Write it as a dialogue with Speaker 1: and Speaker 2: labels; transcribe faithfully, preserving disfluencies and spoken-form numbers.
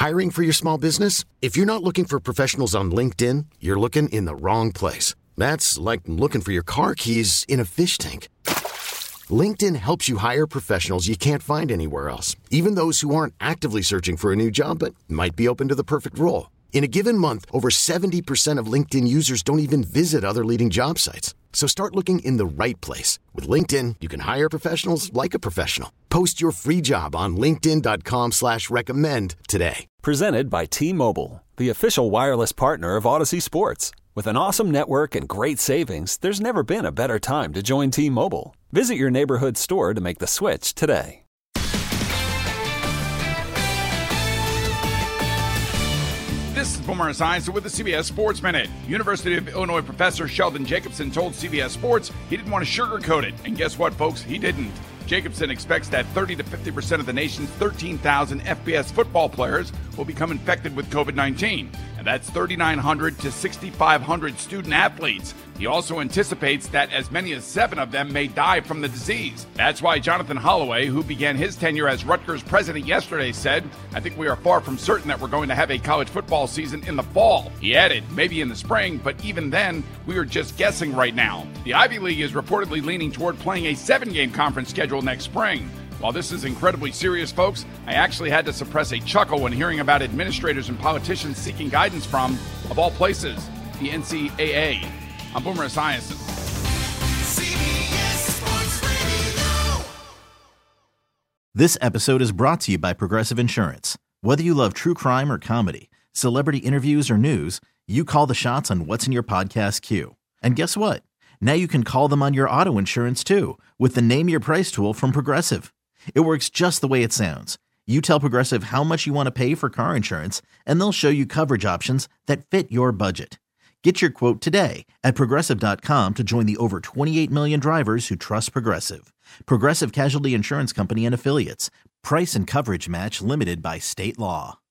Speaker 1: Hiring for your small business? If you're not looking for professionals on LinkedIn, you're looking in the wrong place. That's like looking for your car keys in a fish tank. LinkedIn helps you hire professionals you can't find anywhere else, even those who aren't actively searching for a new job but might be open to the perfect role. In a given month, over seventy percent of LinkedIn users don't even visit other leading job sites. So start looking in the right place. With LinkedIn, you can hire professionals like a professional. Post your free job on linkedin dot com slash recommend today.
Speaker 2: Presented by T-Mobile, the official wireless partner of Odyssey Sports. With an awesome network and great savings, there's never been a better time to join T-Mobile. Visit your neighborhood store to make the switch today.
Speaker 3: This is Boomer Esiason with the C B S Sports Minute. University of Illinois professor Sheldon Jacobson told C B S Sports he didn't want to sugarcoat it. And guess what, folks? He didn't. Jacobson expects that thirty to fifty percent of the nation's thirteen thousand F B S football players will become infected with covid nineteen. And that's thirty-nine hundred to sixty-five hundred student athletes. He also anticipates that as many as seven of them may die from the disease. That's why Jonathan Holloway, who began his tenure as Rutgers president yesterday, said, "I think we are far from certain that we're going to have a college football season in the fall." He added, maybe in the spring, but even then, we are just guessing right now. The Ivy League is reportedly leaning toward playing a seven-game conference schedule next spring. While this is incredibly serious, folks, I actually had to suppress a chuckle when hearing about administrators and politicians seeking guidance from, of all places, the N C double A. I'm Boomer Esiason.
Speaker 4: This episode is brought to you by Progressive Insurance. Whether you love true crime or comedy, celebrity interviews or news, you call the shots on what's in your podcast queue. And guess what? Now you can call them on your auto insurance too with the Name Your Price tool from Progressive. It works just the way it sounds. You tell Progressive how much you want to pay for car insurance, and they'll show you coverage options that fit your budget. Get your quote today at Progressive dot com to join the over twenty-eight million drivers who trust Progressive. Progressive Casualty Insurance Company and Affiliates. Price and coverage match limited by state law.